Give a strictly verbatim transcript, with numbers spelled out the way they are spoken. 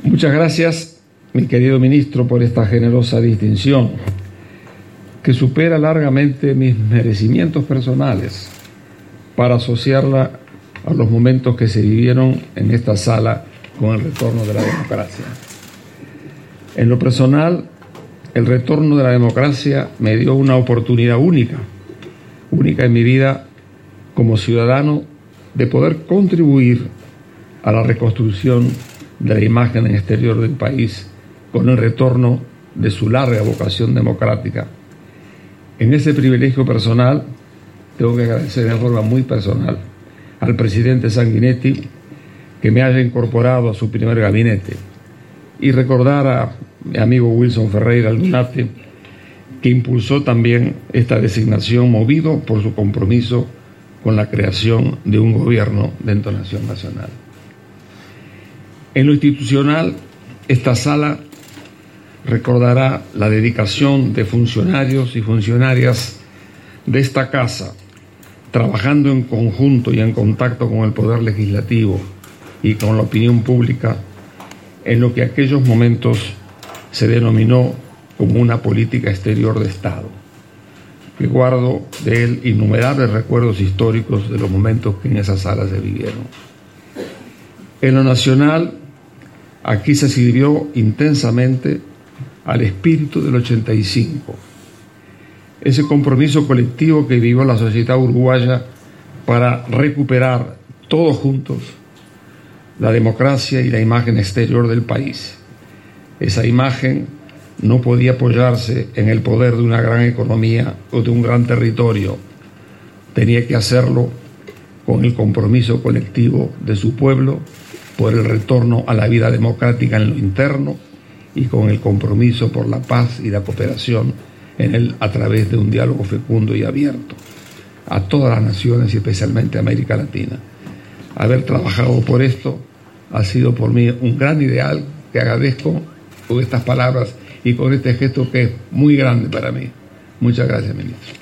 Muchas gracias, mi querido ministro, por esta generosa distinción que supera largamente mis merecimientos personales para asociarla a los momentos que se vivieron en esta sala con el retorno de la democracia. En lo personal, el retorno de la democracia me dio una oportunidad única, única en mi vida como ciudadano, de poder contribuir a la reconstrucción de la imagen exterior del país con el retorno de su larga vocación democrática. En ese privilegio personal, tengo que agradecer de forma muy personal al presidente Sanguinetti que me haya incorporado a su primer gabinete, y recordar a mi amigo Wilson Ferreira Lunate, que impulsó también esta designación movido por su compromiso con la creación de un gobierno de entonación nacional. En lo institucional, esta sala recordará la dedicación de funcionarios y funcionarias de esta casa, trabajando en conjunto y en contacto con el Poder Legislativo y con la opinión pública en lo que en aquellos momentos se denominó como una política exterior de Estado, que guardo de él innumerables recuerdos históricos de los momentos que en esa sala se vivieron. En lo nacional, aquí se sirvió intensamente al espíritu del ochenta y cinco, ese compromiso colectivo que vivió la sociedad uruguaya para recuperar todos juntos la democracia y la imagen exterior del país. Esa imagen no podía apoyarse en el poder de una gran economía o de un gran territorio. Tenía que hacerlo con el compromiso colectivo de su pueblo por el retorno a la vida democrática en lo interno y con el compromiso por la paz y la cooperación en él a través de un diálogo fecundo y abierto a todas las naciones y especialmente a América Latina. Haber trabajado por esto ha sido por mí un gran ideal que agradezco con estas palabras y con este gesto que es muy grande para mí. Muchas gracias, ministro.